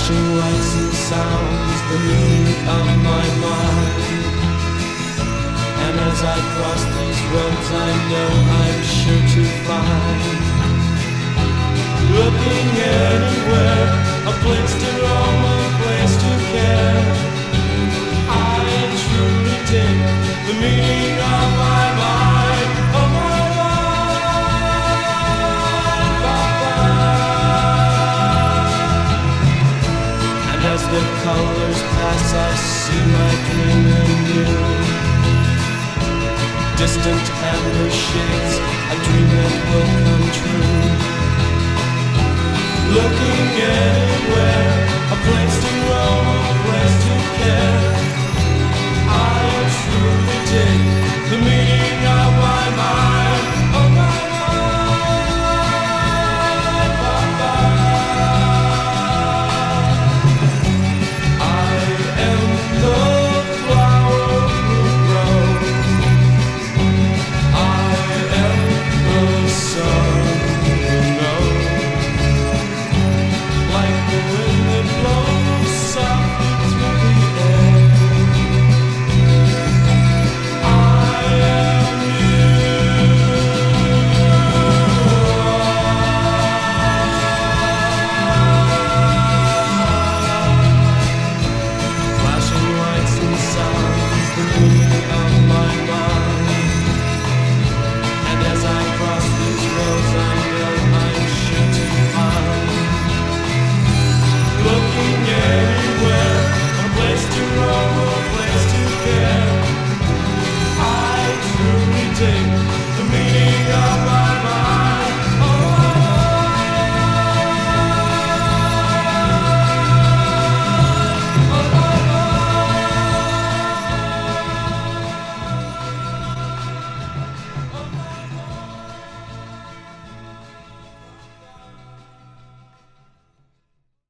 Watching lights and sounds, the meaning of my mind. And as I cross these roads, I know I'm sure to find, looking anywhere, a place to roam, a place to care. I truly dig the meaning of my mind, of my life. And as the colors pass, I see my dream anew. Distant amber shades, a dream that will come true. Looking anywhere, a place to roam, a place to care. I truly dig the meaning